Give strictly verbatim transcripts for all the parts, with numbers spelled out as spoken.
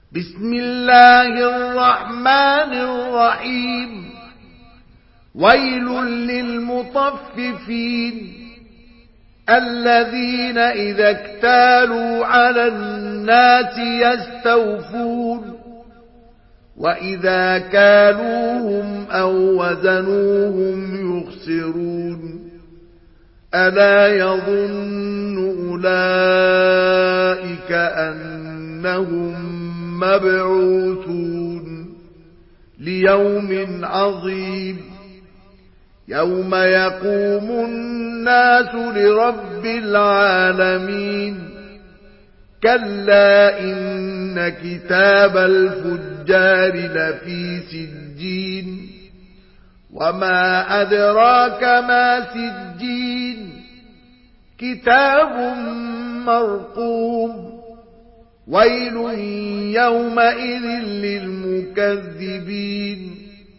بسم الله الرحمن الرحيم ويل للمطففين الذين إذا اكتالوا على الناس يستوفون وإذا كالوهم أو وزنوهم يخسرون ألا يظن أولئك أنهم مبعوثون ليوم عظيم يوم يقوم الناس لرب العالمين كلا إن كتاب الفجار لفي سجين وما أدراك ما سجين كتاب مرقوم ويل يومئذ للمكذبين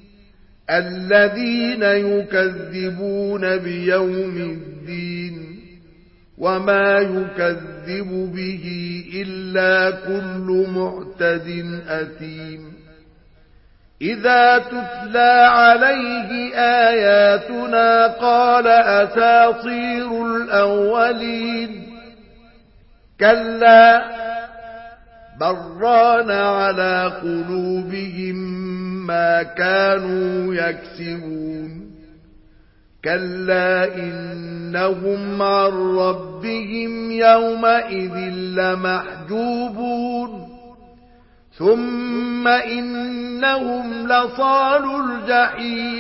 الذين يكذبون بيوم الدين وما يكذب به إلا كل معتد أثيم إذا تتلى عليه آياتنا قال أساطير الأولين كلا بران على قلوبهم ما كانوا يكسبون كلا إنهم عن ربهم يومئذ لمحجوبون ثم إنهم لصالوا الجحيم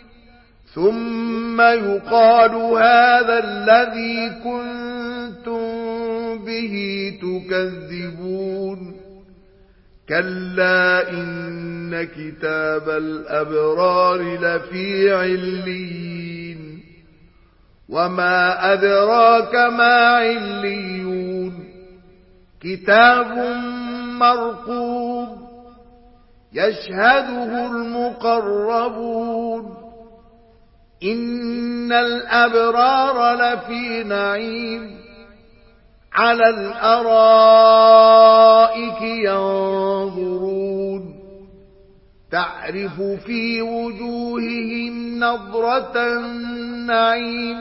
ثم يقال هذا الذي كنتم به تكذبون كلا إن كتاب الأبرار لفي عليين وما أدراك ما عليون كتاب مرقوم يشهده المقربون إن الأبرار لفي نعيم على الأرائك ينظرون تعرف في وجوههم نضرة النعيم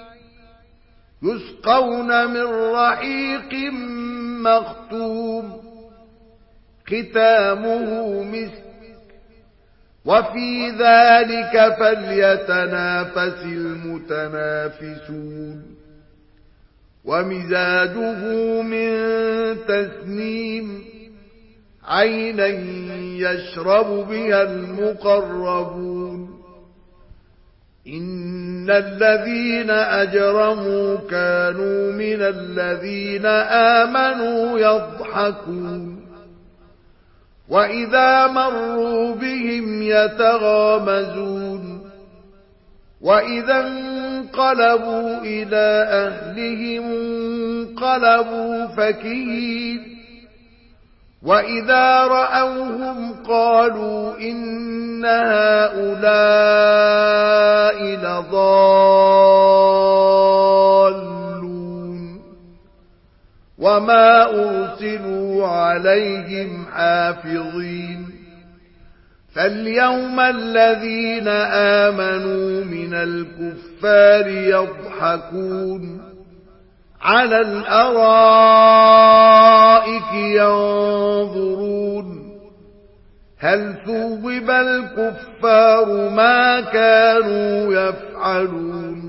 يسقون من رحيق مختوم ختامه مسك وفي ذلك فليتنافس المتنافسون ومزاجه من تسنيم عينا يشرب بها المقربون إن الذين أجرموا كانوا من الذين آمنوا يضحكون وإذا مروا بهم يتغامزون وإذا انقلبوا إلى أهلهم انقلبوا فكهين وإذا رأوهم قالوا إن هؤلاء لضالون وما أرسلوا عليهم حافظين فاليوم الذين آمنوا من الكفار يضحكون على الأرائك ينظرون هل ثوب الكفار ما كانوا يفعلون